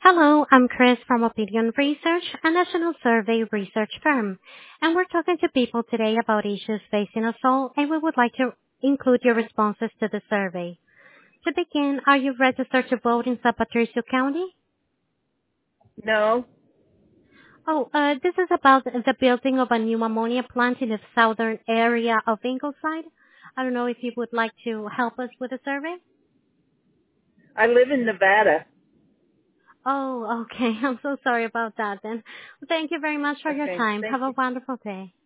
Hello, I'm Chris from Opinion Research, a national survey research firm, and we're talking to people today about issues facing us all, and we would like to include your responses to the survey. To begin, are you registered to vote in San Patricio County? No. This is about the building of a new ammonia plant in the southern area of Ingleside. I don't know if you would like to help us with the survey. I live in Nevada. Oh, okay. I'm so sorry about that then. Thank you very much for your Okay. time. Thank Have a you. wonderful day.